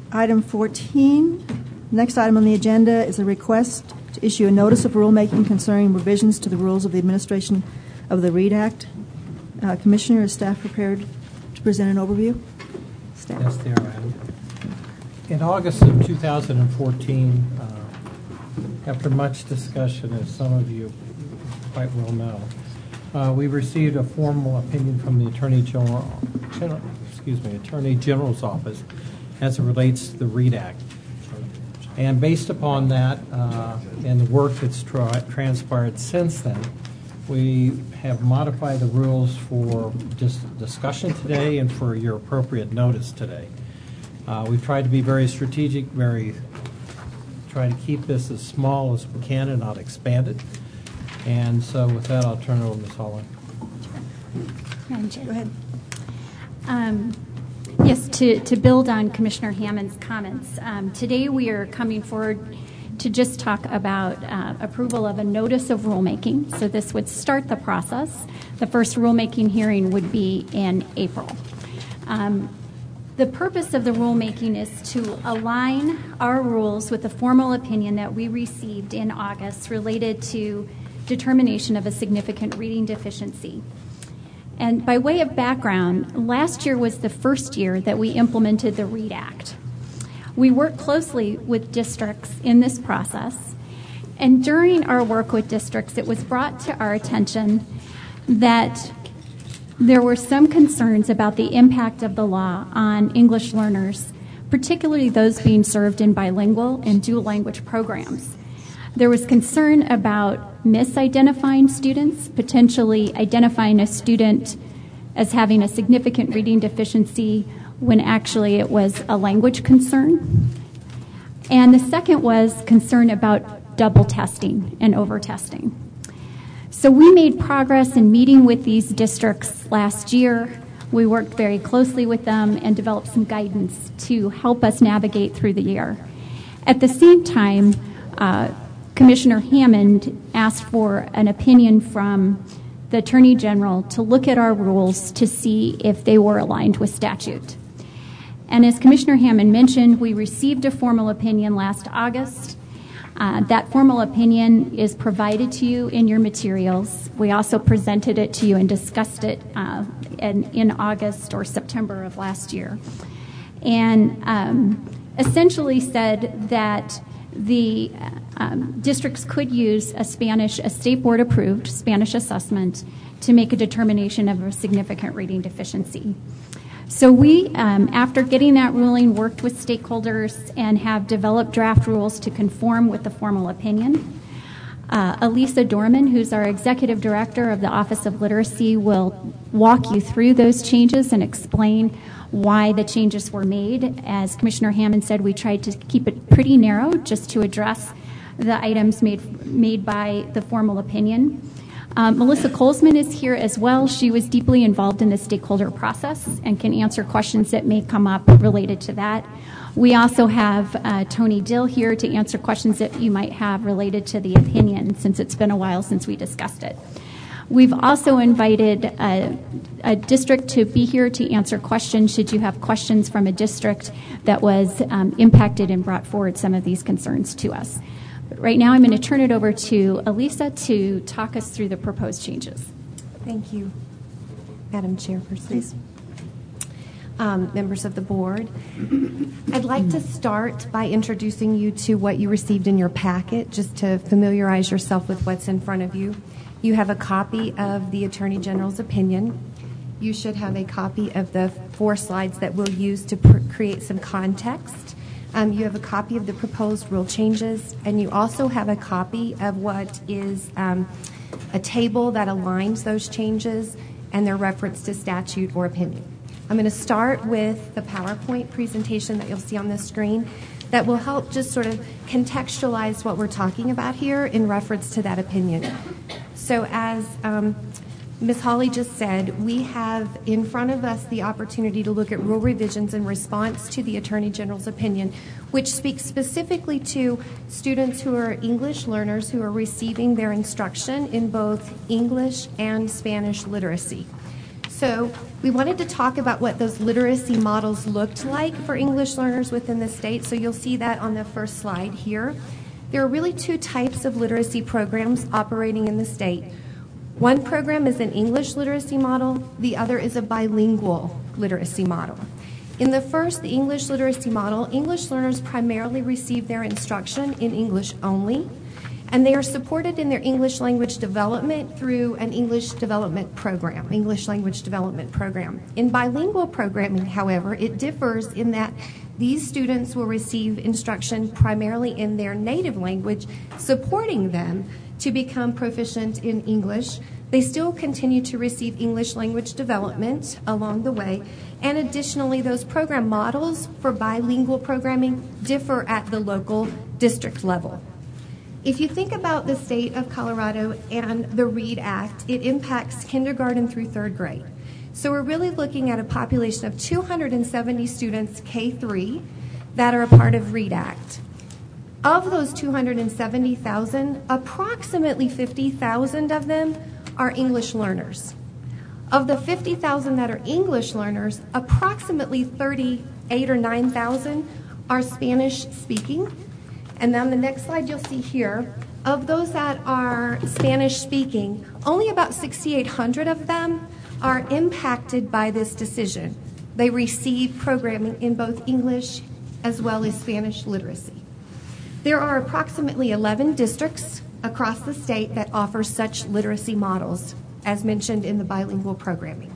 Item 14. Next item on the agenda is a request to issue a notice of rulemaking concerning revisions to the rules of the administration of the READ Act. Commissioner, is staff prepared to present an overview? Staff. Yes, they are, Adam. In August of 2014, after much discussion, as some of you quite well know, we received a formal opinion from the Attorney General's office as it relates to the READ Act. And based upon that and the work that's transpired since then, we have modified the rules for just discussion today and for your appropriate notice today. We've tried to be very strategic, try to keep this as small as we can and not expand it. And so with that, I'll turn it over to Ms. Holland. Go ahead. Yes, to build on Commissioner Hammond's comments, today we are coming forward to just talk about approval of a notice of rulemaking. So this would start the process. The first rulemaking hearing would be in April. The purpose of the rulemaking is to align our rules with the formal opinion that we received in August related to determination of a significant reading deficiency. And by way of background, last year was the first year that we implemented the READ Act. We worked closely with districts in this process, and during our work with districts, it was brought to our attention that there were some concerns about the impact of the law on English learners, particularly those being served in bilingual and dual language programs. There was concern about misidentifying students, potentially identifying a student as having a significant reading deficiency when actually it was a language concern. And the second was concern about double testing and over-testing. So we made progress in meeting with these districts last year. We worked very closely with them and developed some guidance to help us navigate through the year. At the same time, Commissioner Hammond asked for an opinion from the Attorney General to look at our rules to see if they were aligned with statute. And as Commissioner Hammond mentioned, we received a formal opinion last August. That formal opinion is provided to you in your materials. We also presented it to you and discussed it in August or September of last year. And essentially said that the districts could use a state board approved Spanish assessment to make a determination of a significant reading deficiency. So we, after getting that ruling, worked with stakeholders and have developed draft rules to conform with the formal opinion. Elisa Dorman, who's our executive director of the Office of Literacy, will walk you through those changes and explain why the changes were made. As Commissioner Hammond said, we tried to keep it pretty narrow just to address the items made by the formal opinion. Melissa Colesman is here as well. She was deeply involved in the stakeholder process and can answer questions that may come up related to that. We also have Tony Dill here to answer questions that you might have related to the opinion, since it's been a while since we discussed it. We've also invited a district to be here to answer questions should you have questions from a district that was impacted and brought forward some of these concerns to us. But right now I'm going to turn it over to Elisa to talk us through the proposed changes. Thank you, Madam Chairperson. Please. Members of the board, I'd like to start by introducing you to what you received in your packet, just to familiarize yourself with what's in front of you. You have a copy of the Attorney General's opinion. You should have a copy of the 4 slides that we'll use to create some context. You have a copy of the proposed rule changes, and you also have a copy of what is a table that aligns those changes and their reference to statute or opinion. I'm going to start with the PowerPoint presentation that you'll see on the screen that will help just sort of contextualize what we're talking about here in reference to that opinion. So as Ms. Hawley just said, we have in front of us the opportunity to look at rule revisions in response to the Attorney General's opinion, which speaks specifically to students who are English learners who are receiving their instruction in both English and Spanish literacy. So we wanted to talk about what those literacy models looked like for English learners within the state. So you'll see that on the first slide here. There are really two types of literacy programs operating in the state. One program is an English literacy model. The other is a bilingual literacy model. In the first, the English literacy model, English learners primarily receive their instruction in English only, and they are supported in their English language development through an English development program, English language development program. In bilingual programming, however, it differs in that these students will receive instruction primarily in their native language, supporting them to become proficient in English. They still continue to receive English language development along the way, and additionally, those program models for bilingual programming differ at the local district level. If you think about the state of Colorado and the READ Act, it impacts kindergarten through third grade. So we're really looking at a population of 270 students K-3 that are a part of READ Act. Of those 270,000, approximately 50,000 of them are English learners. Of the 50,000 that are English learners, approximately 38 or 9,000 are Spanish speaking. And on the next slide you'll see here, of those that are Spanish speaking, only about 6,800 of them are impacted by this decision. They receive programming in both English as well as Spanish literacy. There are approximately 11 districts across the state that offer such literacy models, as mentioned in the bilingual programming.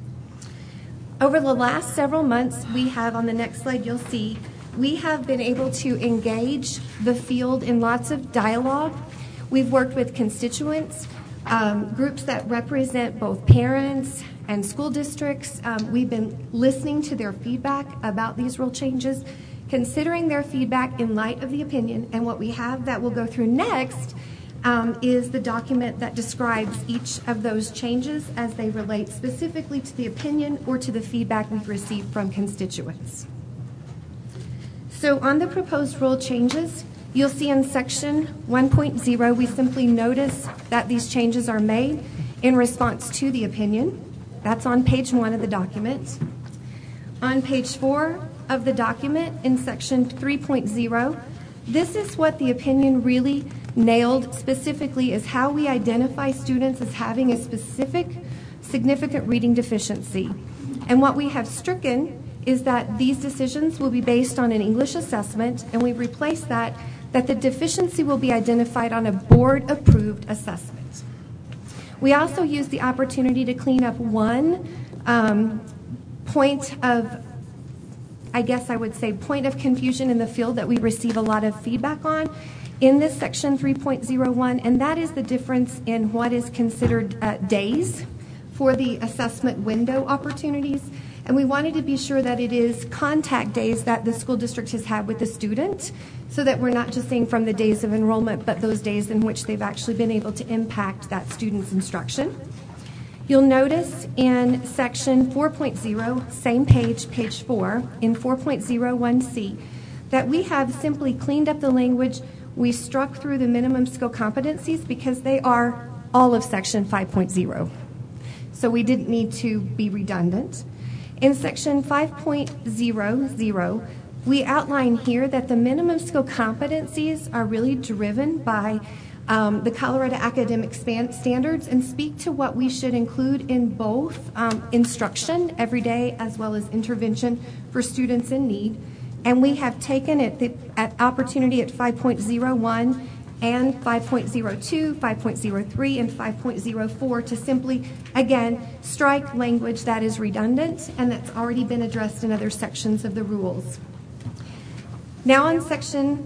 Over the last several months, we have, on the next slide you'll see, we have been able to engage the field in lots of dialogue. We've worked with constituents, groups that represent both parents and school districts. We've been listening to their feedback about these rule changes, considering their feedback in light of the opinion, and what we have that we'll go through next is the document that describes each of those changes as they relate specifically to the opinion or to the feedback we've received from constituents. So on the proposed rule changes, you'll see in section 1.0, we simply notice that these changes are made in response to the opinion. That's on page 1 of the document. On page 4 of the document in section 3.0, this is what the opinion really nailed specifically, is how we identify students as having a specific significant reading deficiency. And what we have stricken is that these decisions will be based on an English assessment, and we replace that the deficiency will be identified on a board-approved assessment. We also use the opportunity to clean up one point of, I guess I would say, point of confusion in the field that we receive a lot of feedback on in this section 3.01, and that is the difference in what is considered days for the assessment window opportunities. And we wanted to be sure that it is contact days that the school district has had with the student, so that we're not just saying from the days of enrollment, but those days in which they've actually been able to impact that student's instruction. You'll notice in section 4.0, same page, page 4, in 4.01C, that we have simply cleaned up the language. We struck through the minimum skill competencies because they are all of section 5.0. So we didn't need to be redundant. In section 5.00, we outline here that the minimum skill competencies are really driven by the Colorado academic standards and speak to what we should include in both instruction every day as well as intervention for students in need. And we have taken it at opportunity at 5.01 and 5.02, 5.03, and 5.04 to simply, again, strike language that is redundant and that's already been addressed in other sections of the rules. Now on section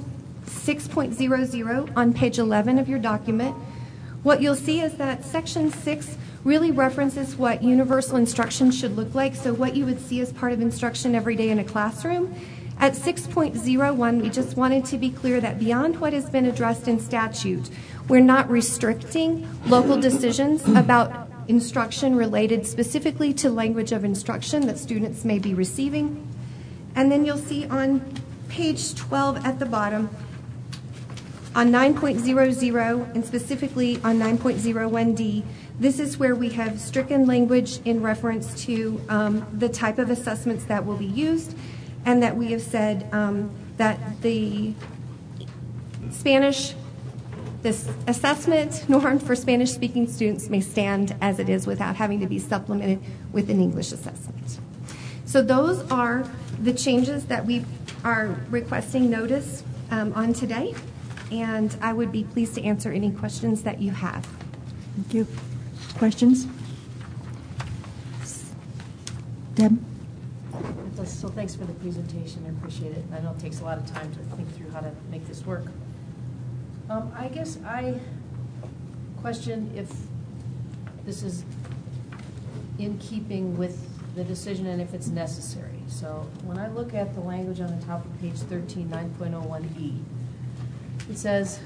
6.00 on page 11 of your document, what you'll see is that section 6 really references what universal instruction should look like, so what you would see as part of instruction every day in a classroom. At 6.01, we just wanted to be clear that beyond what has been addressed in statute, we're not restricting local decisions about instruction related specifically to language of instruction that students may be receiving. And then you'll see on page 12 at the bottom, on 9.00 and specifically on 9.01D, This is where we have stricken language in reference to the type of assessments that will be used, and that we have said that the this assessment norm for Spanish-speaking students may stand as it is without having to be supplemented with an English assessment. So those are the changes that we are requesting notice on today, and I would be pleased to answer any questions that you have. Thank you. Questions? Deb? So thanks for the presentation. I appreciate it. I know it takes a lot of time to think through how to make this work. I guess I question if this is in keeping with the decision and if it's necessary. So when I look at the language on the top of page 13, 9.01E, it says,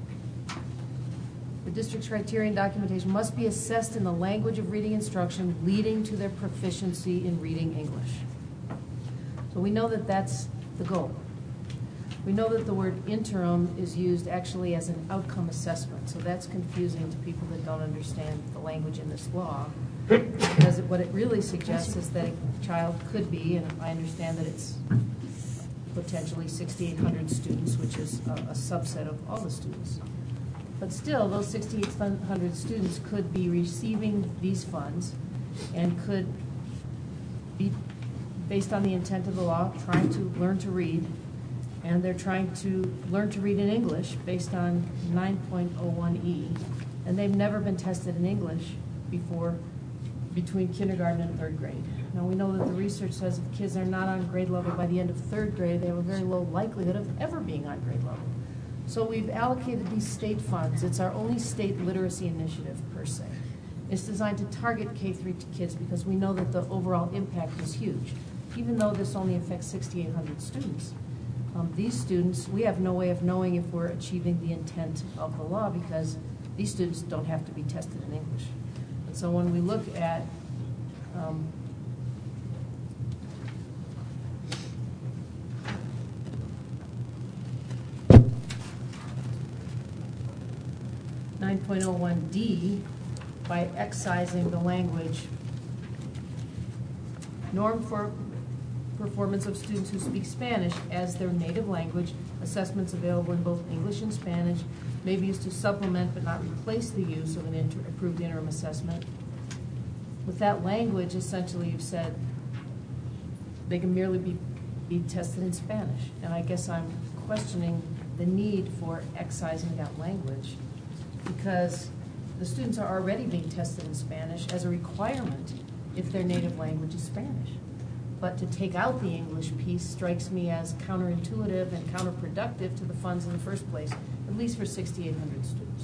the district's criterion documentation must be assessed in the language of reading instruction leading to their proficiency in reading English. So we know that that's the goal. We know that the word interim is used actually as an outcome assessment, so that's confusing to people that don't understand the language in this law, because what it really suggests is that a child could be, and I understand that it's potentially 6,800 students, which is a subset of all the students. But still, those 6,800 students could be receiving these funds and could be, based on the intent of the law, trying to learn to read, and they're trying to learn to read in English based on 9.01E, and they've never been tested in English before between kindergarten and third grade. Now, we know that the research says if kids are not on grade level by the end of third grade, they have a very low likelihood of ever being on grade level. So we've allocated these state funds. It's our only state literacy initiative, per se. It's designed to target K-3 kids because we know that the overall impact is huge. Even though this only affects 6,800 students, these students, we have no way of knowing if we're achieving the intent of the law because these students don't have to be tested in English. And so when we look at um, 9.01D, by excising the language, norm for performance of students who speak Spanish as their native language, assessments available in both English and Spanish may be used to supplement but not replace the use of an approved interim assessment. With that language, essentially you've said they can merely be tested in Spanish. And I guess I'm questioning the need for excising that language because the students are already being tested in Spanish as a requirement if their native language is Spanish. But to take out the English piece strikes me as counterintuitive and counterproductive to the funds in the first place, at least for 6,800 students.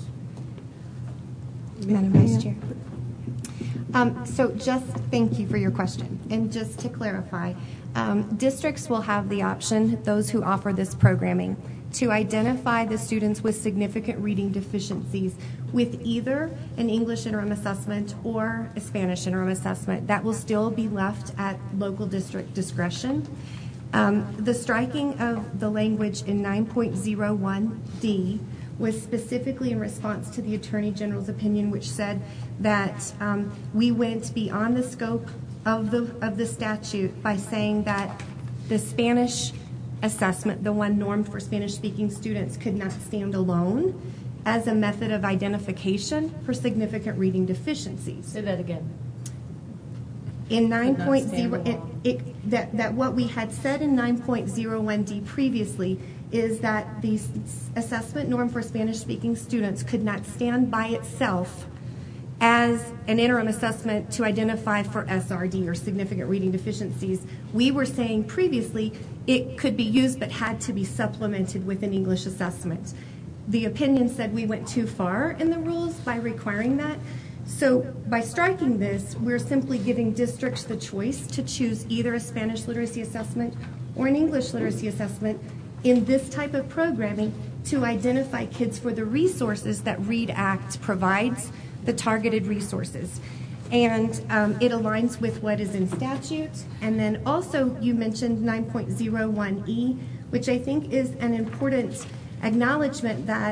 Madam Vice Chair. So just thank you for your question. And just to clarify, districts will have the option, those who offer this programming, to identify the students with significant reading deficiencies with either an English interim assessment or a Spanish interim assessment. That will still be left at local district discretion. The striking of the language in 9.01D was specifically in response to the Attorney General's opinion, which said that we went beyond the scope of the statute by saying that the Spanish assessment, the one normed for Spanish-speaking students, could not stand alone as a method of identification for significant reading deficiencies. Say that again. In 9.0, that what we had said in 9.01D previously is that the assessment norm for Spanish-speaking students could not stand by itself as an interim assessment to identify for SRD or significant reading deficiencies. We were saying previously it could be used but had to be supplemented with an English assessment. The opinion said we went too far in the rules by requiring that. So by striking this, we're simply giving districts the choice to choose either a Spanish literacy assessment or an English literacy assessment in this type of programming to identify kids for the resources that READ Act provides, the targeted resources. And it aligns with what is in statute. And then also you mentioned 9.01E, which I think is an important acknowledgement that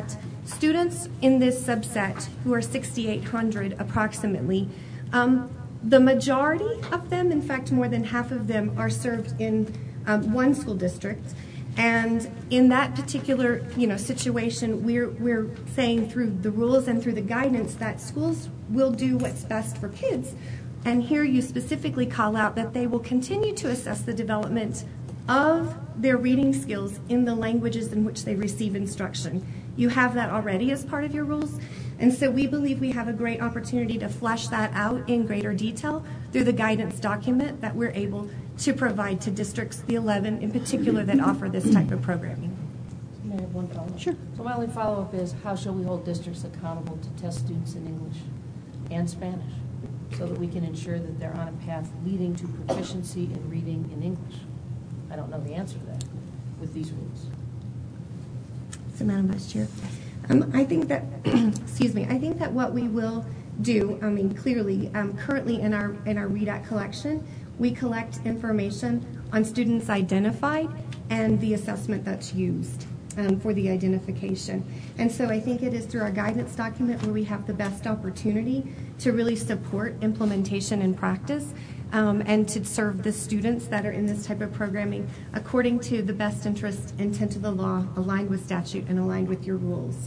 students in this subset, who are 6,800 approximately, the majority of them, in fact more than half of them, are served in one school district. And in that particular situation, we're saying through the rules and through the guidance that schools will do what's best for kids. And here you specifically call out that they will continue to assess the development of their reading skills in the languages in which they receive instruction. You have that already as part of your rules. And so we believe we have a great opportunity to flesh that out in greater detail through the guidance document that we're able to provide to districts, the 11 in particular, that offer this type of programming. May I have one follow-up? Sure. So my only follow-up is, how shall we hold districts accountable to test students in English and Spanish so that we can ensure that they're on a path leading to proficiency in reading in English? I don't know the answer to that with these rules. So, Madam Vice Chair, I think that, I think that what we will do, clearly, currently in our REDAC collection, we collect information on students identified and the assessment that's used for the identification. And so I think it is through our guidance document where we have the best opportunity to really support implementation and practice and to serve the students that are in this type of programming according to the best interest intent of the law, aligned with statute and aligned with your rules.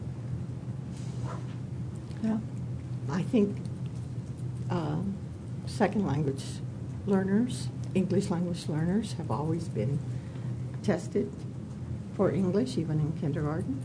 Yeah. I think second language learners, English language learners, have always been tested for English, even in kindergarten.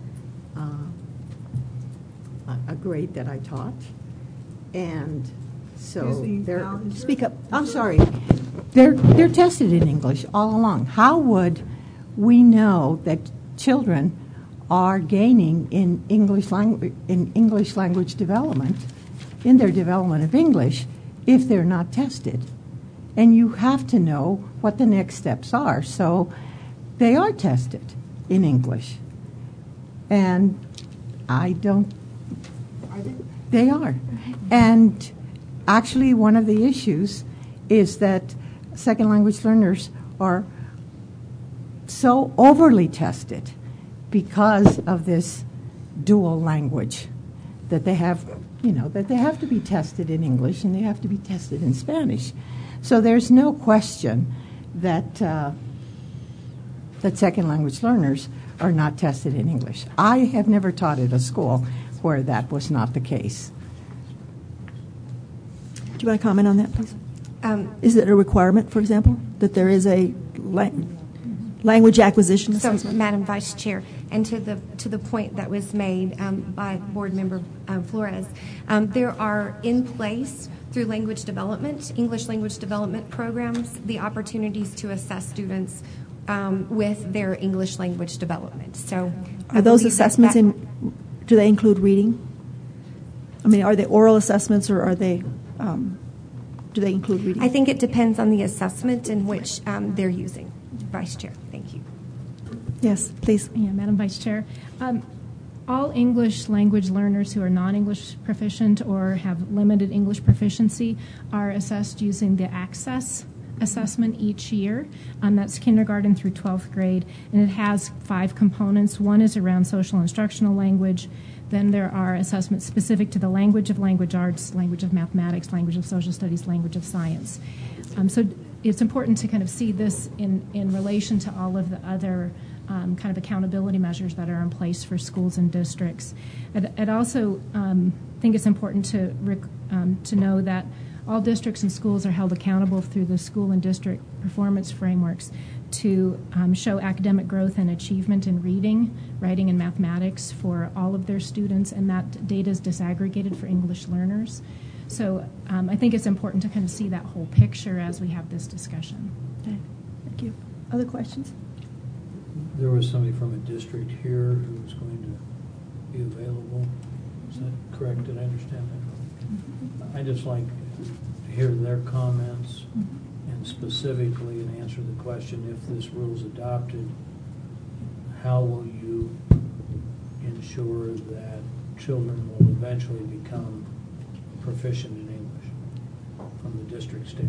A grade that I taught. And so they're... Speak up. I'm sorry. They're tested in English all along. How would we know that children are gaining in English language development, in their development of English, if they're not tested? And you have to know what the next steps are. So they are tested in English. And I don't... Are they? They are. And actually one of the issues is that second language learners are so overly tested because of this dual language that they have, that they have to be tested in English and they have to be tested in Spanish. So there's no question that that second language learners are not tested in English. I have never taught at a school where that was not the case. Do you want to comment on that, please? Is it a requirement, for example, that there is a language acquisition assessment? So, Madam Vice Chair, and to the point that was made by Board Member Flores, there are in place through language development, English language development programs, the opportunities to assess students with their English language development. So, are those assessments do they include reading? I mean, are they oral assessments or are they? Do they include reading? I think it depends on the assessment in which they're using. Vice Chair, thank you. Yes, please. Yeah, Madam Vice Chair. All English language learners who are non-English proficient or have limited English proficiency are assessed using the Access assessment each year. That's kindergarten through 12th grade, and it has 5 components. One is around social instructional language. Then there are assessments specific to the language of language arts, language of mathematics, language of social studies, language of science. So it's important to kind of see this in relation to all of the other kind of accountability measures that are in place for schools and districts. I'd also think it's important to know that all districts and schools are held accountable through the school and district performance frameworks to show academic growth and achievement in reading, writing, and mathematics for all of their students, and that data is disaggregated for English learners. So I think it's important to kind of see that whole picture as we have this discussion. Okay. Thank you. Other questions? There was somebody from a district here who was going to be available. Is that correct? Did I understand that? I'd just like to hear their comments and specifically and answer the question, if this rule is adopted, how will you ensure that children will eventually become proficient in English from the district standpoint?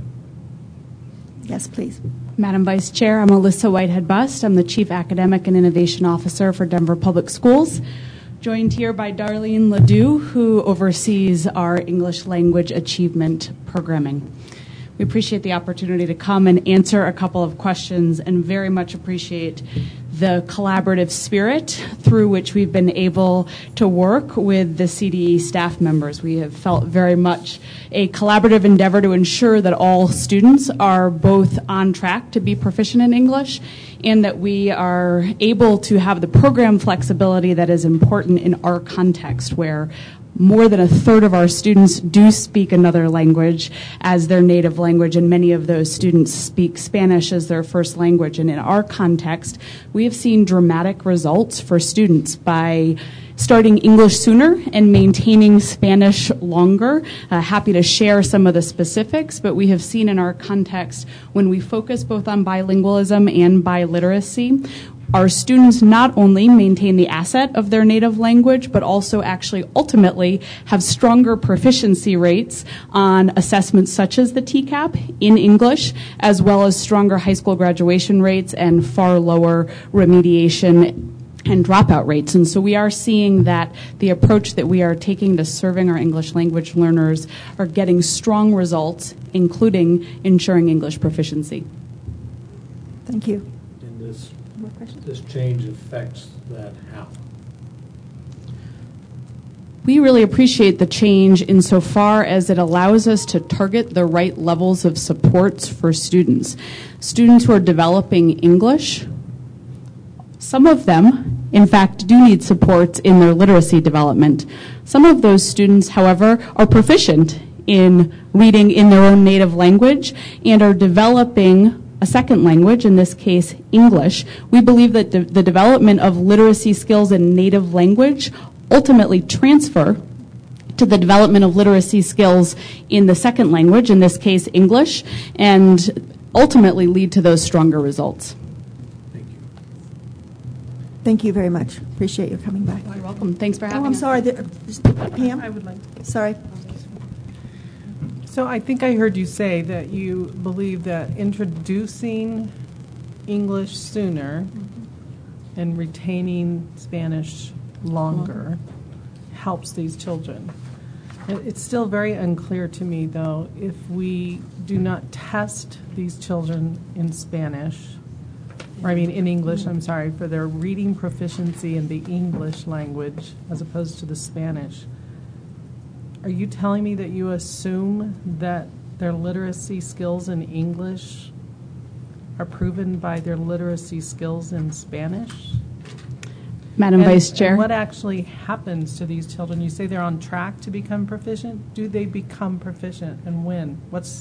Yes, please. Madam Vice Chair, I'm Alyssa Whitehead-Bust. I'm the Chief Academic and Innovation Officer for Denver Public Schools. joined here by Darlene Ledoux, who oversees our English language achievement programming. We appreciate the opportunity to come and answer a couple of questions and very much appreciate the collaborative spirit through which we've been able to work with the CDE staff members. We have felt very much a collaborative endeavor to ensure that all students are both on track to be proficient in English and that we are able to have the program flexibility that is important in our context, where more than a third of our students do speak another language as their native language, and many of those students speak Spanish as their first language. And in our context, we have seen dramatic results for students by starting English sooner and maintaining Spanish longer. Happy to share some of the specifics, but we have seen in our context, when we focus both on bilingualism and biliteracy, our students not only maintain the asset of their native language, but also actually ultimately have stronger proficiency rates on assessments such as the TCAP in English, as well as stronger high school graduation rates and far lower remediation and dropout rates. And so we are seeing that the approach that we are taking to serving our English language learners are getting strong results, including ensuring English proficiency. Thank you. This change affects that how? We really appreciate the change insofar as it allows us to target the right levels of supports for students. Students who are developing English, some of them, in fact, do need supports in their literacy development. Some of those students, however, are proficient in reading in their own native language and are developing a second language, in this case, English. We believe that the development of literacy skills in native language ultimately transfer to the development of literacy skills in the second language, in this case, English, and ultimately lead to those stronger results. Thank you. Thank you very much. Appreciate your coming back. You're welcome. Thanks for having us. Oh, I'm sorry. Pam? I would like Sorry. So I think I heard you say that you believe that introducing English sooner and retaining Spanish longer helps these children. It's still very unclear to me, though, if we do not test these children in Spanish, or I mean in English, I'm sorry, for their reading proficiency in the English language as opposed to the Spanish. Are you telling me that you assume that their literacy skills in English are proven by their literacy skills in Spanish? Madam Vice Chair. And what actually happens to these children? You say they're on track to become proficient. Do they become proficient, and when?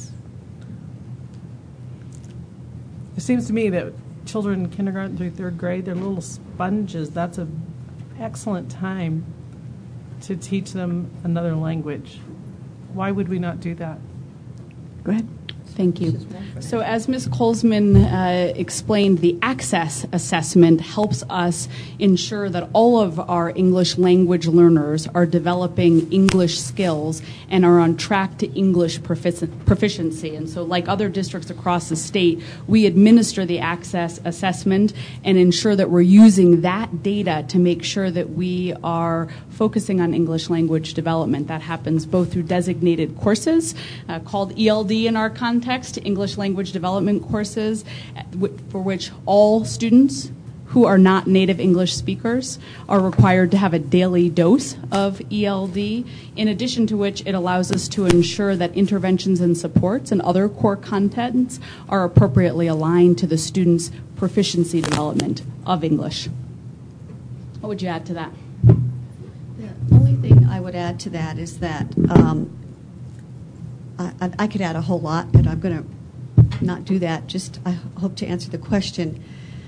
It seems to me that children in kindergarten through third grade, they're little sponges. That's an excellent time to teach them another language. Why would we not do that? Go ahead. Thank you. So as Ms. Colesman explained, the access assessment helps us ensure that all of our English language learners are developing English skills and are on track to English proficiency. And so like other districts across the state, we administer the access assessment and ensure that we're using that data to make sure that we are focusing on English language development. That happens both through designated courses called ELD in our context, English language development courses, for which all students who are not native English speakers are required to have a daily dose of ELD, in addition to which it allows us to ensure that interventions and supports and other core contents are appropriately aligned to the students' proficiency development of English. What would you add to that? The only thing I would add to that is that I could add a whole lot, but I'm going to not do that. Just I hope to answer the question.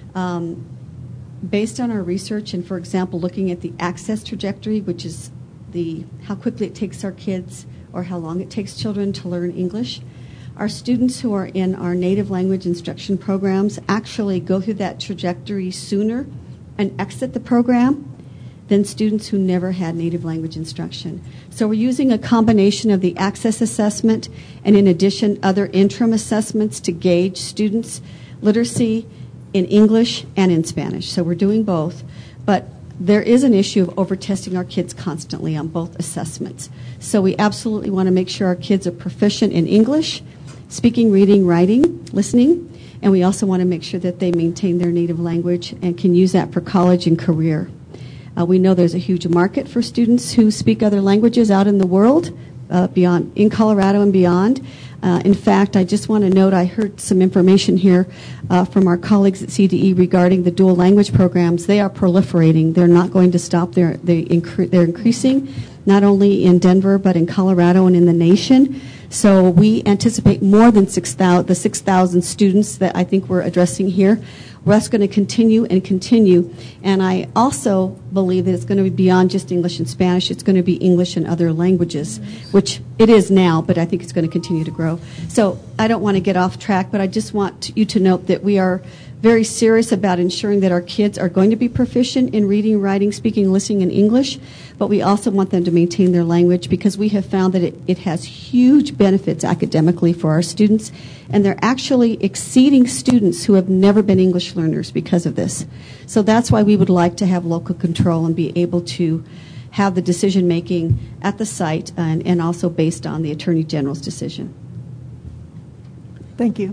Based on our research and, for example, looking at the access trajectory, which is how quickly it takes our kids or how long it takes children to learn English, our students who are in our native language instruction programs actually go through that trajectory sooner and exit the program than students who never had native language instruction. So we're using a combination of the access assessment and, in addition, other interim assessments to gauge students' literacy in English and in Spanish. So we're doing both. But there is an issue of over-testing our kids constantly on both assessments. So we absolutely want to make sure our kids are proficient in English, speaking, reading, writing, listening, and we also want to make sure that they maintain their native language and can use that for college and career. We know there's a huge market for students who speak other languages out in the world, in Colorado and beyond. In fact, I just want to note I heard some information here from our colleagues at CDE regarding the dual language programs. They are proliferating. They're not going to stop. They're increasing, not only in Denver, but in Colorado and in the nation. So we anticipate more than the 6,000 students that I think we're addressing here. Well, that's going to continue and continue. And I also believe that it's going to be beyond just English and Spanish. It's going to be English and other languages, which it is now, but I think it's going to continue to grow. So I don't want to get off track, but I just want you to note that we are very serious about ensuring that our kids are going to be proficient in reading, writing, speaking, listening in English, but we also want them to maintain their language because we have found that it has huge benefits academically for our students, and they're actually exceeding students who have never been English learners because of this. So that's why we would like to have local control and be able to have the decision making at the site and also based on the Attorney General's decision. Thank you.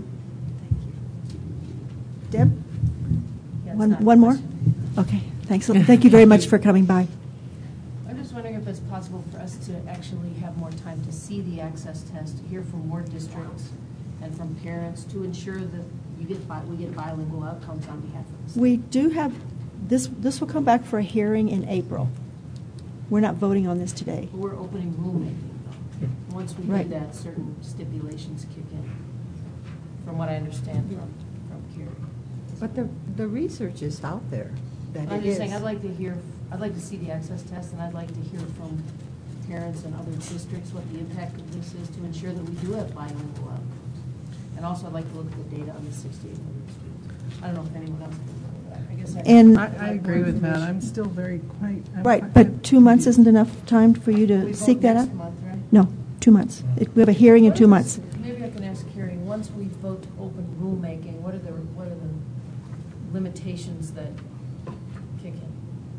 Deb? Yeah, it's One not a more? question. Okay, thanks. Thank you very much for coming by. I'm just wondering if it's possible for us to actually have more time to see the access test, hear from more districts and from parents to ensure that we get bilingual outcomes on behalf of the state. We do have, this will come back for a hearing in April. We're not voting on this today. But we're opening rulemaking, though. Once we Right. do that, certain stipulations kick in, from what I understand from Carrie. But the research is out there. That I'm it just is. saying, I'd like to see the access test, and I'd like to hear from parents and other districts what the impact of this is to ensure that we do have bilingual outcomes. And also, I'd like to look at the data on the 68 million students. I don't know if anyone else can, I guess And- I agree with that. I'm still very quite. Right, but 2 months isn't enough time for you to We seek vote that next out? month, right? No, 2 months. We have a hearing in 2 months. Maybe I can ask Carrie, once we vote to open rulemaking, what are the limitations that kick in?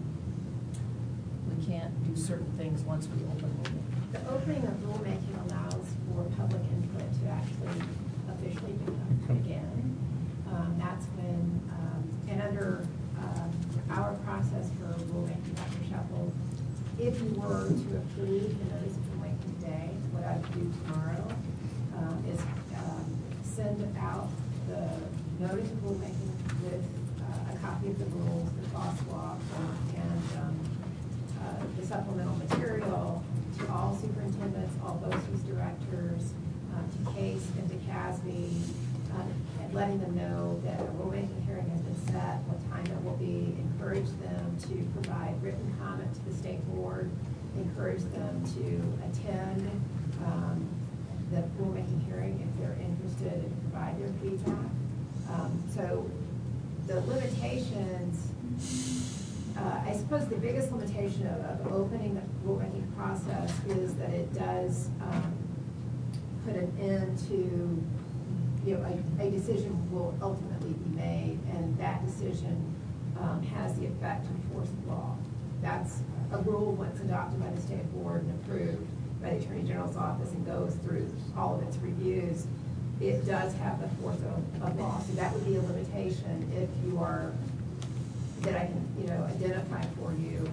We can't do certain things once we open rulemaking. The opening of rulemaking allows for public input to actually officially begin. That's when, and under our process for rulemaking, Dr. Shuffles, if you were to approve the notice of rulemaking today, what I would do tomorrow is send out the notice of rulemaking with a copy of the rules, the crosswalk, and the supplemental material to all superintendents, all BOCES directors, to CASE and to CASB, and letting them know that a rulemaking hearing has been set, what time it will be, encourage them to provide written comment to the state board, encourage them to attend the rulemaking hearing if they're interested and provide their feedback. So the limitations, I suppose the biggest limitation of opening the rulemaking process is that it does put an end to, a decision will ultimately be made, and that decision has the effect to enforce the law. That's a rule once adopted by the state board and approved by the Attorney General's office and goes through all of its reviews. It does have the force of law, so that would be a limitation if you are, that I can, identify for you.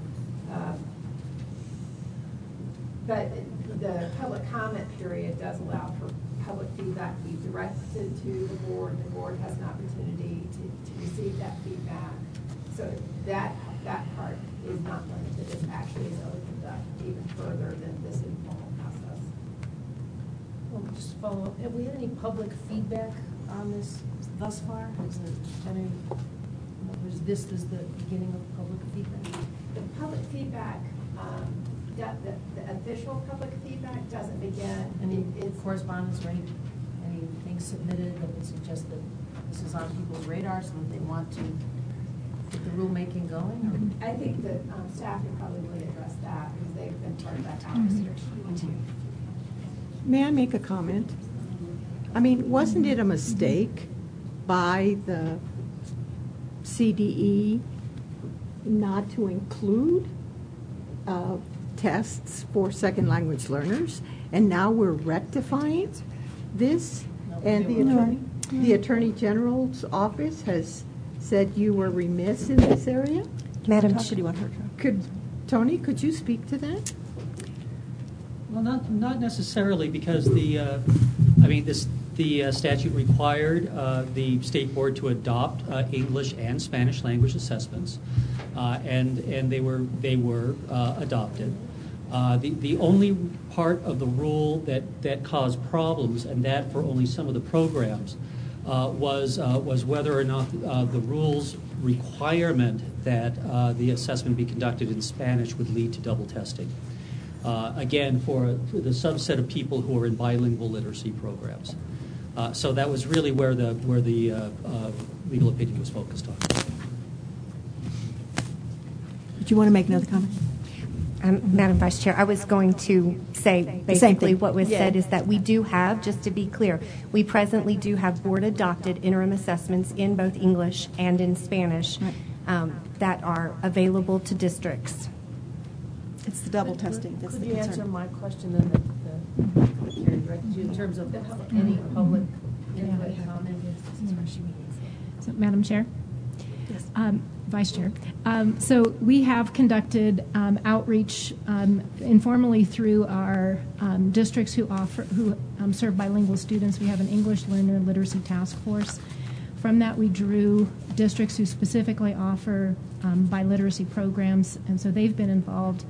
But the public comment period does allow for public feedback to be directed to the board. The board has an opportunity to receive that feedback. So that part is not limited. It actually is opened up even further than this informal process. Well, just to follow up, have we had any public feedback on this thus far? Is this is the beginning of public feedback? The public feedback, the official public feedback doesn't begin. Any correspondence or anything submitted that would suggest that this is on people's radar so that they want to get the rulemaking going? I think that staff would probably address that because they've been part of that conversation. May I make a comment? I mean, wasn't it a mistake by the CDE not to include tests for second language learners, and now we're rectifying this. And the Attorney General's office has said you were remiss in this area. Madam Tony, could you speak to that? Well, not necessarily, because the statute required the state board to adopt English and Spanish language assessments, and they were adopted. The only part of the rule that caused problems, and that for only some of the programs, was whether or not the rules requirement that the assessment be conducted in Spanish would lead to double testing. Again, for the subset of people who are in bilingual literacy programs. So that was really where the legal opinion was focused on. Did you want to make another comment? Madam Vice Chair, I was going to say basically what was said is that we do have, just to be clear, we presently do have board-adopted interim assessments in both English and in Spanish that are available to districts. It's the double testing. That's Could the you concern. answer my question then, Carrie directed you, in terms of any public input comment? So, Madam Chair? Yes. Vice Chair. So we have conducted outreach informally through our districts who serve bilingual students. We have an English learner literacy task force. From that, we drew districts who specifically offer biliteracy programs, and so they've been involved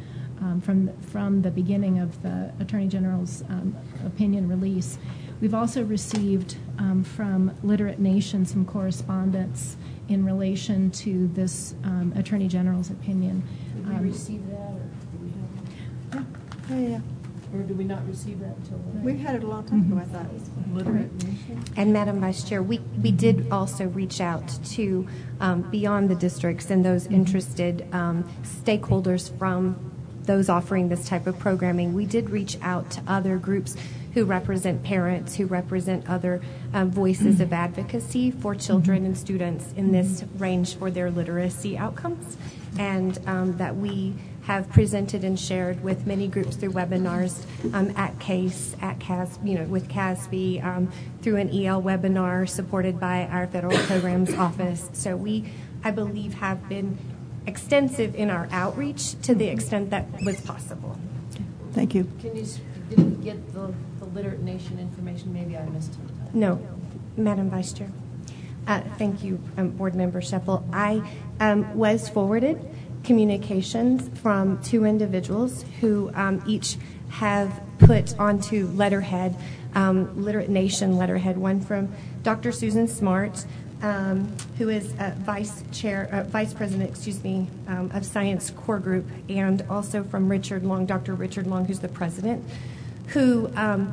from the beginning of the Attorney General's opinion release. We've also received from Literate Nation some correspondence in relation to this Attorney General's opinion. Did we receive that, or do we have it? Yeah. Or do we not receive that until then? We had it a long time ago, I thought. Literate Nation? And Madam Vice Chair, we did also reach out to beyond the districts and those interested stakeholders from those offering this type of programming. We did reach out to other groups who represent parents, who represent other voices of advocacy for children and students in this range for their literacy outcomes, and that we have presented and shared with many groups through webinars at CASE, at CAS, with CASB, through an EL webinar supported by our Federal Programs Office. So we, I believe, have been extensive in our outreach to the extent that was possible. Thank you. Did we get the Literate Nation information? Maybe I missed it. No, Madam Vice Chair. Thank you, Board Member Scheffel. I was forwarded communications from two individuals who each have put onto letterhead, Literate Nation letterhead, one from Dr. Susan Smart, who is Vice President, of Science Core Group, and also from Richard Long, Dr. Richard Long, who's the president, who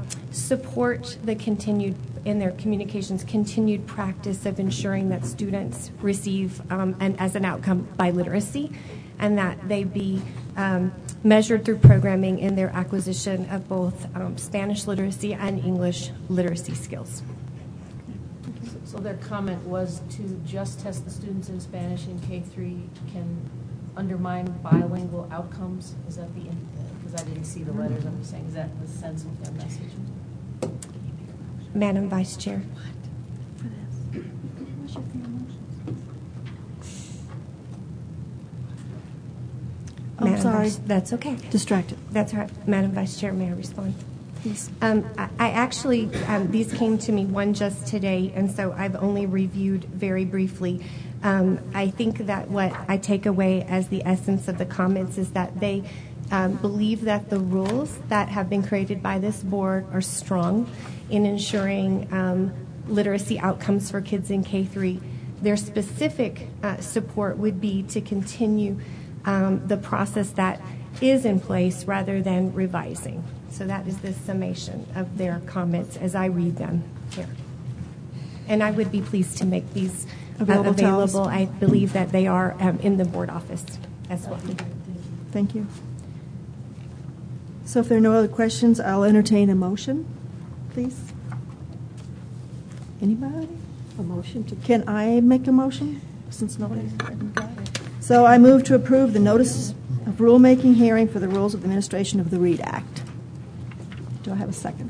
support the continued, in their communications, continued practice of ensuring that students receive, and as an outcome, biliteracy, and that they be measured through programming in their acquisition of both Spanish literacy and English literacy skills. So their comment was to just test the students in Spanish in K3 can undermine bilingual outcomes? Is that the, because I didn't see the letters, I'm just saying, is that the sense of their message? Madam Vice Chair. I'm sorry. That's okay. Distracted. That's all right. Madam Vice Chair, may I respond? Please. I actually, these came to me one just today, and so I've only reviewed very briefly. I think that what I take away as the essence of the comments is that they believe that the rules that have been created by this board are strong in ensuring literacy outcomes for kids in K3. Their specific support would be to continue the process that is in place rather than revising. So that is the summation of their comments as I read them here. And I would be pleased to make these available. I believe that they are in the board office as well. Thank you. So if there are no other questions, I'll entertain a motion, please. Anybody? A motion to... Can I make a motion since nobody's got it? So I move to approve the notice of rulemaking hearing for the rules of the administration of the READ Act. Do I have a second?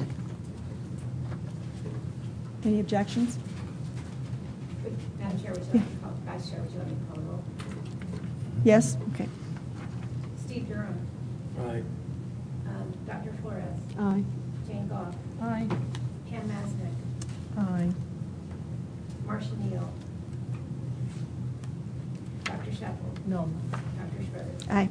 Any objections? Madam Chair, would you like me to call, Vice Chair, would you like me to call the roll? Yes? Okay. Steve Durham. Aye. Dr. Flores. Aye. Jane Goff. Aye. Pam Masnick. Aye. Marcia Neal. Dr. Sheffield. No. Dr. Schroeder. Aye.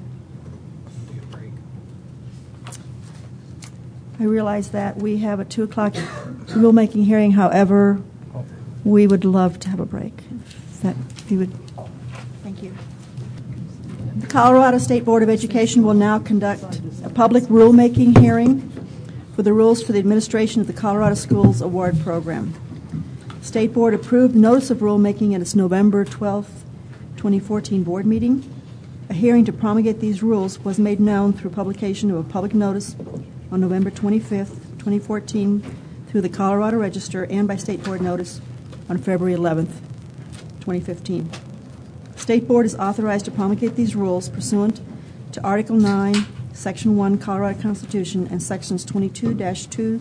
I realize that we have a 2 o'clock rulemaking hearing. However, we would love to have a break. If you would. Thank you. The Colorado State Board of Education will now conduct a public rulemaking hearing for the rules for the administration of the Colorado Schools Award Program. State Board approved notice of rulemaking at its November 12th, 2014 board meeting. A hearing to promulgate these rules was made known through publication of a public notice on November 25th, 2014 through the Colorado Register and by State Board notice on February 11th, 2015. State Board is authorized to promulgate these rules pursuant to Article 9, Section 1, Colorado Constitution, and Sections 22-2-106,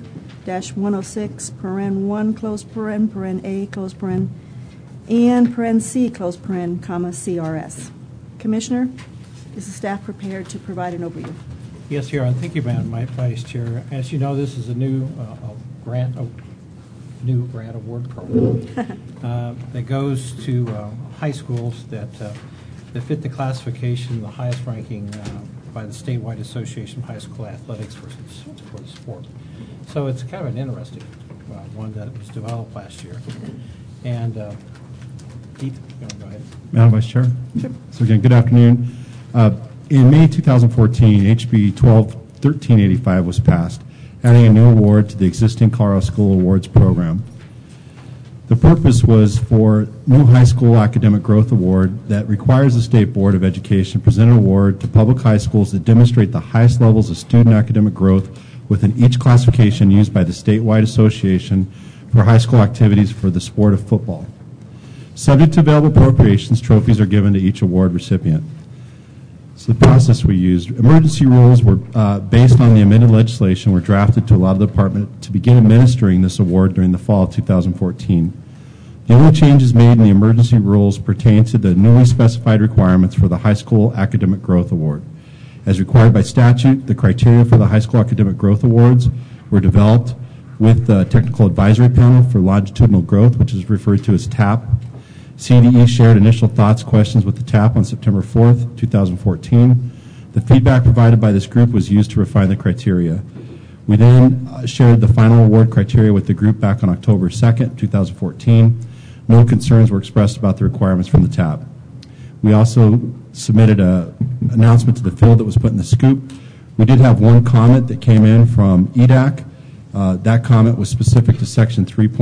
paren 1, close paren, paren A, close paren, and paren C, close paren, comma, CRS. Commissioner, is the staff prepared to provide an overview? Yes, Your Honor. Thank you, Madam Vice Chair. As you know, this is a new grant award program that goes to high schools that fit the classification, the highest ranking by the statewide Association of High School Athletics for the sport. So it's kind of an interesting one that was developed last year. And Keith, go ahead. Madam Vice Chair. Sure. So again, good afternoon. In May 2014, HB 12-1385 was passed, adding a new award to the existing Colorado School Awards program. The purpose was for new high school academic growth award that requires the State Board of Education to present an award to public high schools that demonstrate the highest levels of student academic growth within each classification used by the statewide association for high school activities for the sport of football. Subject to available appropriations, trophies are given to each award recipient. So the process we used, emergency rules were based on the amended legislation were drafted to allow the department to begin administering this award during the fall of 2014. The only changes made in the emergency rules pertain to the newly specified requirements for the High School Academic Growth Award. As required by statute, the criteria for the High School Academic Growth Awards were developed with the Technical Advisory Panel for Longitudinal Growth, which is referred to as TAP. CDE shared initial thoughts, questions with the TAP on September 4th, 2014. The feedback provided by this group was used to refine the criteria. We then shared the final award criteria with the group back on October 2nd, 2014. No concerns were expressed about the requirements from the TAP. We also submitted an announcement to the field that was put in the scoop. We did have one comment that came in from EDAC. That comment was specific to Section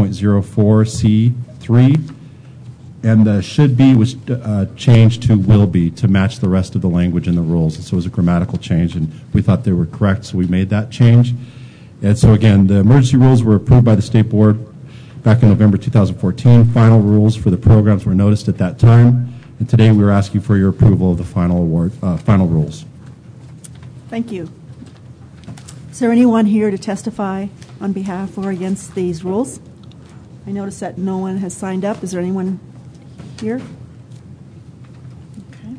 3.04C3. And the should be was changed to will be to match the rest of the language in the rules. And so it was a grammatical change, and we thought they were correct, so we made that change. And so again, the emergency rules were approved by the State Board back in November 2014. Final rules for the programs were noticed at that time. And today we are asking for your approval of the final rules. Thank you. Is there anyone here to testify on behalf or against these rules? I notice that no one has signed up. Is there anyone here? Okay.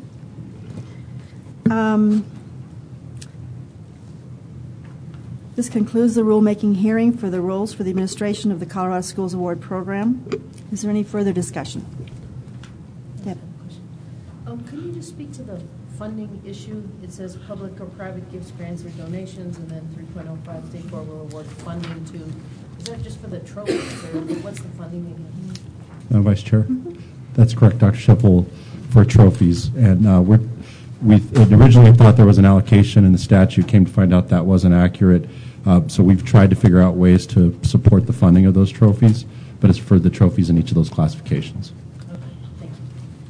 This concludes the rulemaking hearing for the rules for the administration of the Colorado Schools Award Program. Is there any further discussion? Deb. Can you just speak to the funding issue? It says public or private gifts, grants, or donations, and then 3.05 State Board will award funding to. Is that just for the trophies, or what's the funding again? Madam Vice Chair. Mm-hmm. That's correct, Dr. Sheffield, for trophies. And we originally thought there was an allocation in the statute, came to find out that wasn't accurate. So we've tried to figure out ways to support the funding of those trophies, but it's for the trophies in each of those classifications. Okay, thank you.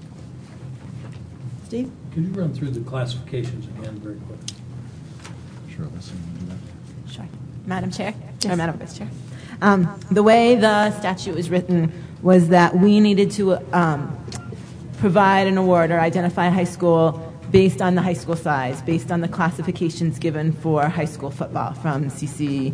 Steve? Could you run through the classifications again very quickly? Sure, let's see. Sure. Madam Chair? Yes. Or Madam Vice Chair? The way the statute was written was that we needed to provide an award or identify a high school based on the high school size, based on the classifications given for high school football from CHSAA,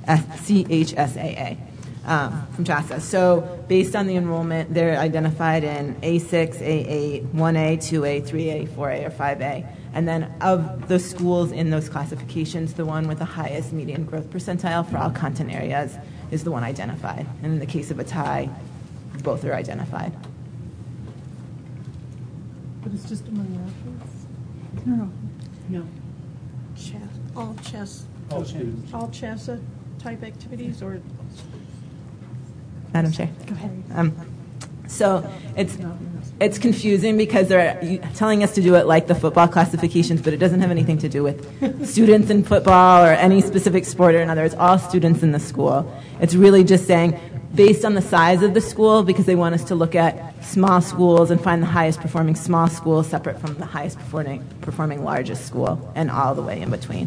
from CHSAA. So based on the enrollment, they're identified in A6, A8, 1A, 2A, 3A, 4A, or 5A. And then of the schools in those classifications, the one with the highest median growth percentile for all content areas is the one identified. And in the case of a tie, both are identified. But it's just among athletes? No. All chess. All students. All CHSAA type activities, or? Madam Chair. Go ahead. So it's confusing because they're telling us to do it like the football classifications, but it doesn't have anything to do with students in football or any specific sport, or in other words, all students in the school. It's really just saying, based on the size of the school, because they want us to look at small schools and find the highest performing small school separate from the highest performing largest school, and all the way in between.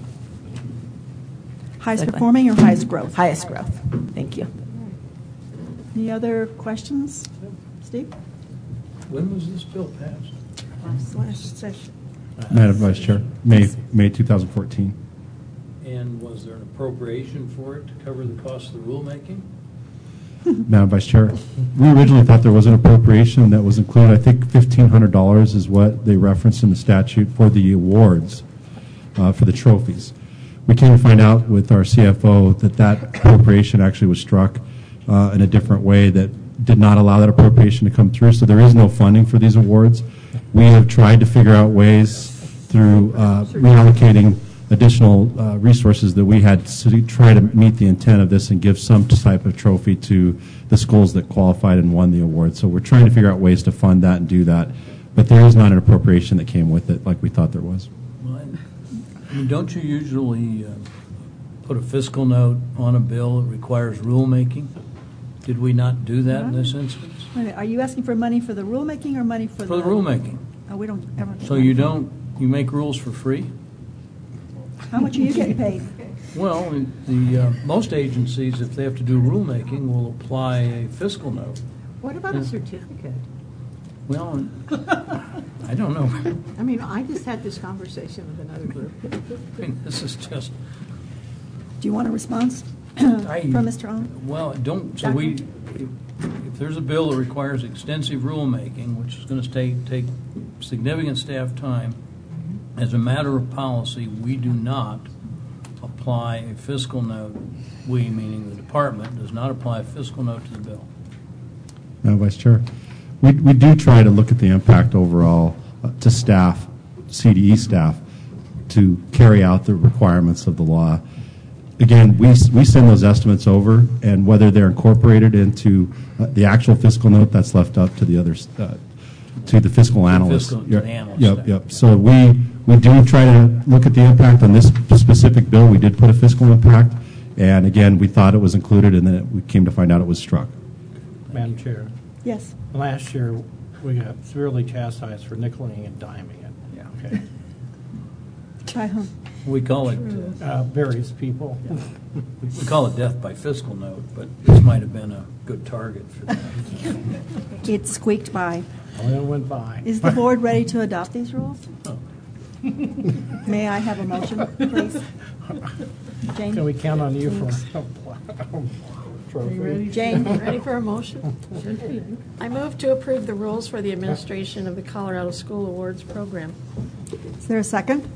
Highest performing or highest growth? Highest growth. Thank you. Any other questions? Steve? When was this bill passed? Last session. Madam Vice Chair, May 2014. And was there an appropriation for it to cover the cost of the rulemaking? Madam Vice Chair, we originally thought there was an appropriation that was included. I think $1,500 is what they referenced in the statute for the awards, for the trophies. We came to find out with our CFO that appropriation actually was struck in a different way that did not allow that appropriation to come through. So there is no funding for these awards. We have tried to figure out ways through reallocating additional resources that we had to try to meet the intent of this and give some type of trophy to the schools that qualified and won the award. So we're trying to figure out ways to fund that and do that. But there is not an appropriation that came with it like we thought there was. Well, I mean, don't you usually put a fiscal note on a bill that requires rulemaking? Did we not do that in this instance? Wait a minute, are you asking for money for the rulemaking or money for the rulemaking? Oh, we don't ever. So you make rules for free? How much are you getting paid? Well, the most agencies, if they have to do rulemaking, will apply a fiscal note. What about a certificate? Well, I don't know. I mean, I just had this conversation with another group. I mean, this is just. Do you want a response from Mr. Owen? Well, if there's a bill that requires extensive rulemaking, which is going to take significant staff time, as a matter of policy, we do not apply a fiscal note. We, meaning the department, does not apply a fiscal note to the bill. Madam Vice Chair, we do try to look at the impact overall to staff, CDE staff, to carry out the requirements of the law. Again, we send those estimates over, and whether they're incorporated into the actual fiscal note, that's left up to the others, to the fiscal analyst. Yep. So we do try to look at the impact on this specific bill. We did put a fiscal impact, and again, we thought it was included, and then we came to find out it was struck. Madam Chair. Yes. Last year, we got severely chastised for nickeling and diming it. Yeah. Okay. Chi-Hung. We call it various people. We call it death by fiscal note, but this might have been a good target for that. It squeaked by. Well, it went by. Is the board ready to adopt these rules? Oh. May I have a motion, please? Jane? Can we count on you for Ready? Jane? Ready for a motion? I move to approve the rules for the administration of the Colorado School Awards program. Is there a second?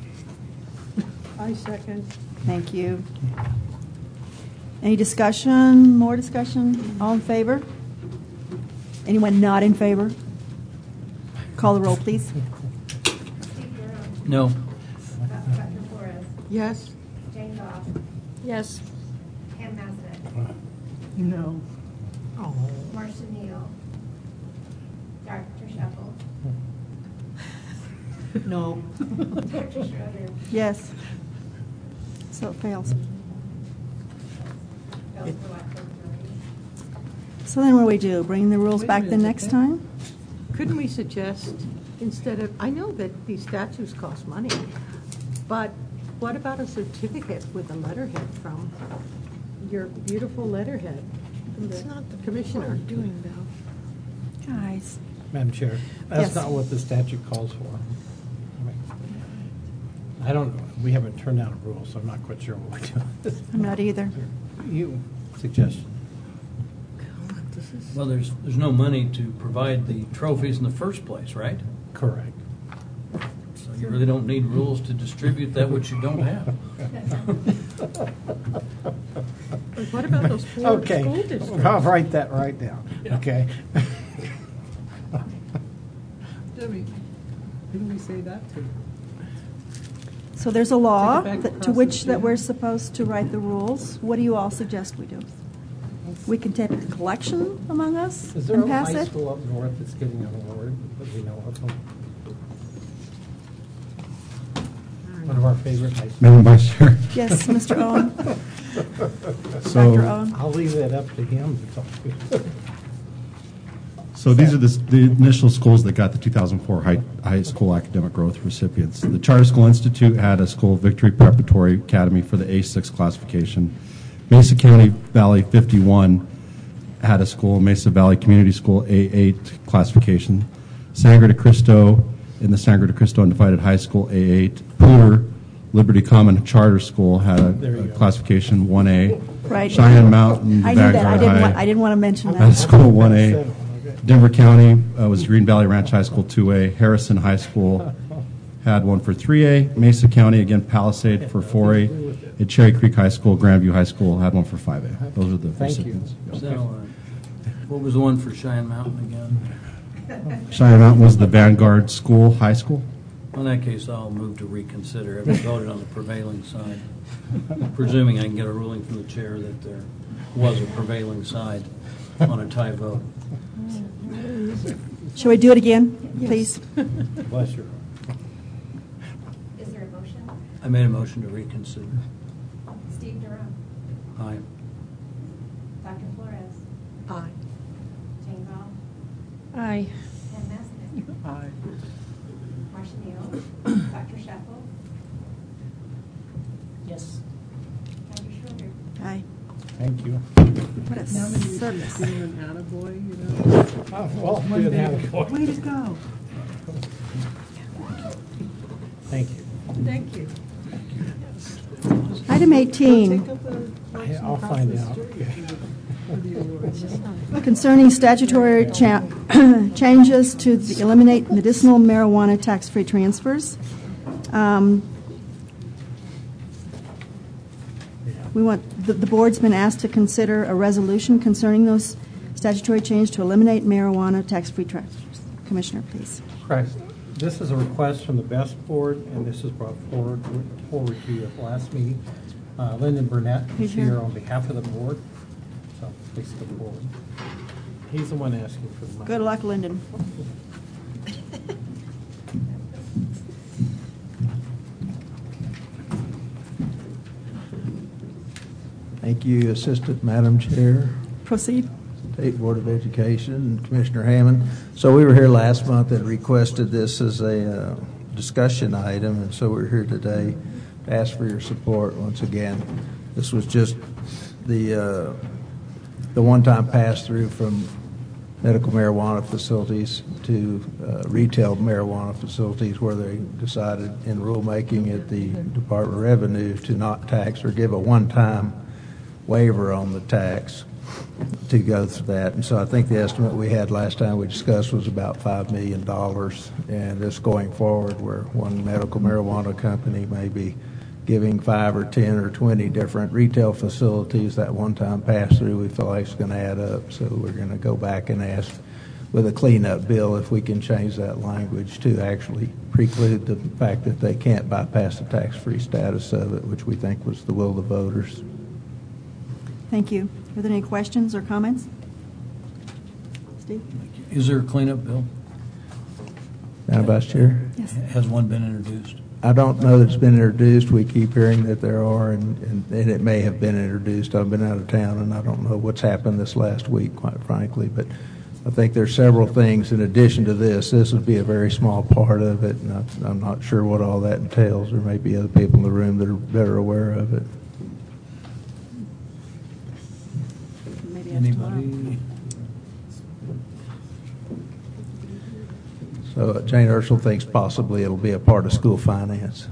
I second. Thank you. Any discussion? More discussion? All in favor? Anyone not in favor? Call the roll, please. No. Dr. Flores. Yes. Jane Goff. Yes. Pam Massett. No. Oh. Marcia Neal. Dr. Sheffel. No. Dr. Schroeder. Yes. So it fails. So then what do we do? Bring the rules back the next time? Couldn't we suggest, instead of, I know that these statues cost money, but what about a certificate with a letterhead from your beautiful letterhead from It's not the commissioner? board doing, though. Guys. Madam Chair, that's Yes. not what the statute calls for. I don't, we haven't turned out a rule, so I'm not quite sure what we do. I'm not either. You, suggestion? Well, there's no money to provide the trophies in the first place, right? Correct. So you really don't need rules to distribute that which you don't have. What about those four Okay, school districts? I'll write that right down, okay? Debbie, who do we say that to? So there's a law Take it back to across which the that we're supposed to write the rules. What do you all suggest we do? We can take a collection among us Is there and a pass high it? school up north that's getting an award that we know of? One of our favorite high schools. Madam Vice Chair. Yes, Mr. Owen. So- Dr. Owen. I'll leave that up to him to talk to. So these are the initial schools that got the 2004 high school academic growth recipients. The Charter School Institute had a school, Victory Preparatory Academy, for the A6 classification. Mesa County Valley 51 had a school, Mesa Valley Community School A8 classification. Sangre de Cristo in the Sangre de Cristo Undivided High School A8. Pooler Liberty Common Charter School had a classification 1A. Right. Cheyenne Mountain I knew that. Vanguard I didn't want to mention High that. School 1A. Denver County was Green Valley Ranch High School 2A. Harrison High School had one for 3A. Mesa County, again, Palisade for 4A. At Cherry Creek High School, Grandview High School had one for 5A. Those are the Thank you. recipients. So, what was the one for Cheyenne Mountain again? Cheyenne Mountain was the Vanguard School High School. In that case, I'll move to reconsider. Having voted on the prevailing side, presuming I can get a ruling from the chair that there was a prevailing side on a tie vote. Shall we do it again, please? Bless you. Is there a motion? I made a motion to reconsider. Steve Durham. Aye. Dr. Flores. Aye. Jane Ball. Aye. Ken Mesnick. Aye. Marcia Neal. Dr. Sheffield. Yes. Dr. Schroeder. Aye. Thank you. What a Now that you're service. being an attaboy, you know. Well, One do day. that. Way to go. Thank you. Thank you. Item 18, Take up a collection I'll across find the out. street for the awards. concerning statutory changes to eliminate medicinal marijuana tax-free transfers. We want, the board's been asked to consider a resolution concerning those statutory changes to eliminate marijuana tax-free transfers. Commissioner, please. Correct. This is a request from the BEST board, and this is brought forward to you at the last meeting. Lyndon Burnett is He's here. here on behalf of the board, so please come forward. He's the one asking for the money. Good luck, Lyndon. Thank you, Assistant Madam Chair, Proceed. State Board of Education, and Commissioner Hammond. So we were here last month and requested this as a discussion item, and so we're here today to ask for your support once again. This was just the one-time pass-through from medical marijuana facilities to retail marijuana facilities, where they decided in rulemaking at the Department of Revenue to not tax or give a one-time waiver on the tax to go through that. And so I think the estimate we had last time we discussed was about $5 million. And this going forward, where one medical marijuana company may be giving 5 or 10 or 20 different retail facilities that one-time pass-through, we feel like it's going to add up. So we're going to go back and ask with a cleanup bill if we can change that language to actually preclude the fact that they can't bypass the tax-free status of it, which we think was the will of the voters. Thank you. Are there any questions or comments? Steve? Is there a cleanup bill? Madam Vice Chair? Yes. Has one been introduced? I don't know that it's been introduced. We keep hearing that there are, and it may have been introduced. I've been out of town, and I don't know what's happened this last week, quite frankly. But I think there's several things in addition to this. This would be a very small part of it, and I'm not sure what all that entails. There may be other people in the room that are better aware of it. Maybe after tomorrow. Anybody? So Jane Urschel thinks possibly it'll be a part of school finance.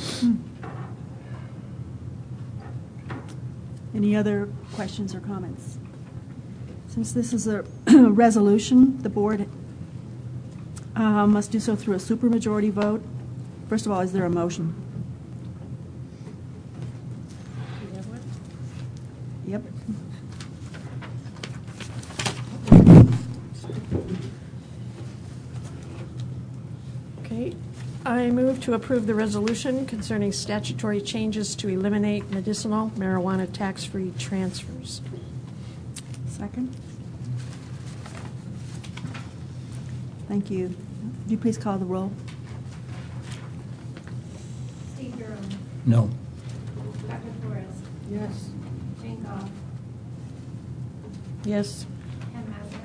Any other questions or comments? Since this is a resolution, the board must do so through a supermajority vote. First of all, is there a motion? Yep. Okay. I move to approve the resolution concerning statutory changes to eliminate medicinal marijuana tax-free transfers. Second. Thank you. Would you please call the roll? Steve Durham. No. Dr. Flores. Yes. Jane Goff. Yes. Ken Masner.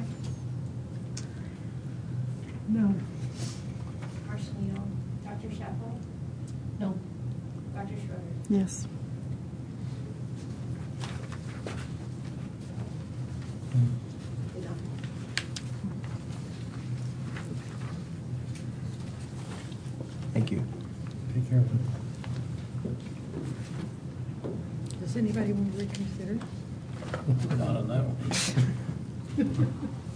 No. Marcia Neal. Dr. Sheffel. No. Dr. Schroeder. Yes. Thank you. Take care of it. Does anybody want to reconsider? Not on that one.